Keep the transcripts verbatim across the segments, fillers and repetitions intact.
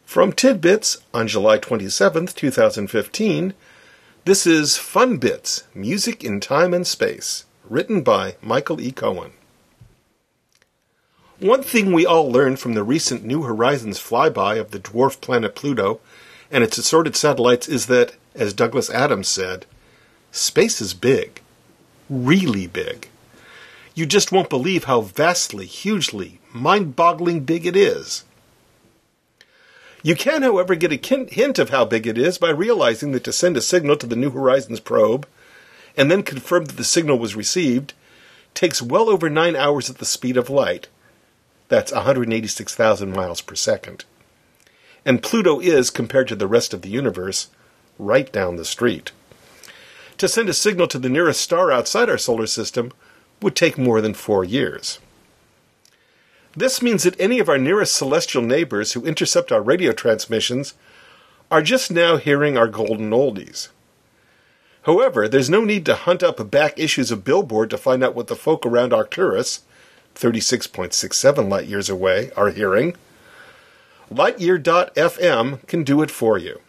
From Tidbits on July twenty-seventh, two thousand fifteen, this is Fun Bits, Music in Time and Space, written by Michael E. Cohen. One thing we all learned from the recent New Horizons flyby of the dwarf planet Pluto and its assorted satellites is that, as Douglas Adams said, space is big. Really big. You just won't believe how vastly, hugely, mind-boggling big it is. You can, however, get a hint of how big it is by realizing that to send a signal to the New Horizons probe and then confirm that the signal was received takes well over nine hours at the speed of light. That's one hundred eighty-six thousand miles per second. And Pluto is, compared to the rest of the universe, right down the street. To send a signal to the nearest star outside our solar system would take more than four years. This means that any of our nearest celestial neighbors who intercept our radio transmissions are just now hearing our golden oldies. However, there's no need to hunt up back issues of Billboard to find out what the folk around Arcturus, thirty-six point six seven light-years away, are hearing. Lightyear dot f m can do it for you.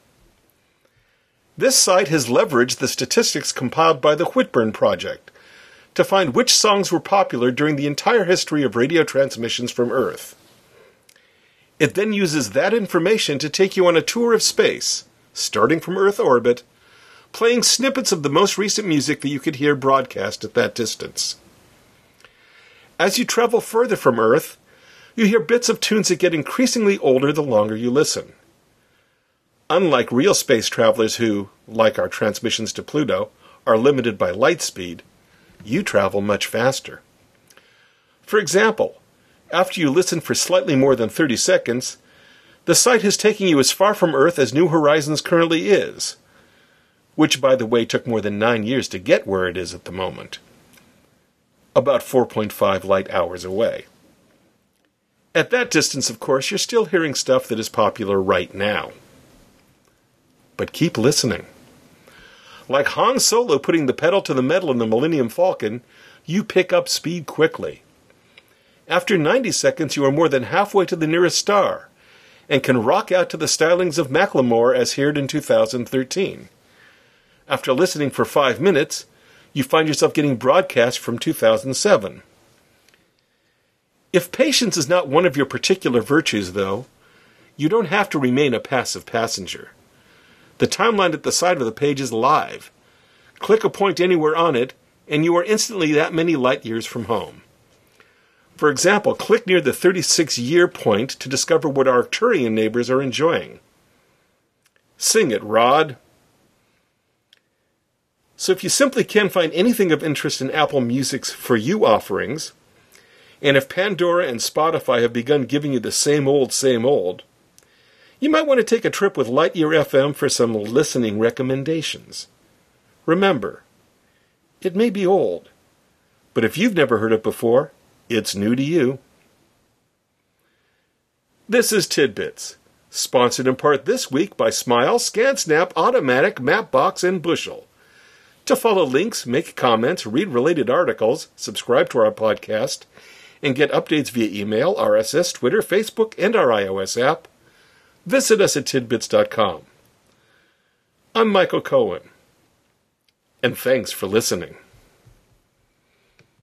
This site has leveraged the statistics compiled by the Whitburn Project to find which songs were popular during the entire history of radio transmissions from Earth. It then uses that information to take you on a tour of space, starting from Earth orbit, playing snippets of the most recent music that you could hear broadcast at that distance. As you travel further from Earth, you hear bits of tunes that get increasingly older the longer you listen. Unlike real space travelers who, like our transmissions to Pluto, are limited by light speed, you travel much faster. For example, after you listen for slightly more than thirty seconds, the site has taken you as far from Earth as New Horizons currently is, which, by the way, took more than nine years to get where it is at the moment. About four point five light hours away. At that distance, of course, you're still hearing stuff that is popular right now. But keep listening. Like Han Solo putting the pedal to the metal in the Millennium Falcon, you pick up speed quickly. After ninety seconds, you are more than halfway to the nearest star, and can rock out to the stylings of Macklemore as heard in two thousand thirteen. After listening for five minutes, you find yourself getting broadcast from two thousand seven. If patience is not one of your particular virtues, though, you don't have to remain a passive passenger. The timeline at the side of the page is live. Click a point anywhere on it, and you are instantly that many light years from home. For example, click near the thirty-six year point to discover what our Arcturian neighbors are enjoying. Sing it, Rod. So if you simply can't find anything of interest in Apple Music's For You offerings, and if Pandora and Spotify have begun giving you the same old, same old, you might want to take a trip with Lightyear F M for some listening recommendations. Remember, it may be old, but if you've never heard it before, it's new to you. This is Tidbits, sponsored in part this week by Smile, ScanSnap, Automatic, Mapbox, and Bushel. To follow links, make comments, read related articles, subscribe to our podcast, and get updates via email, R S S, Twitter, Facebook, and our iOS app, visit us at tidbits dot com. I'm Michael Cohen, and thanks for listening.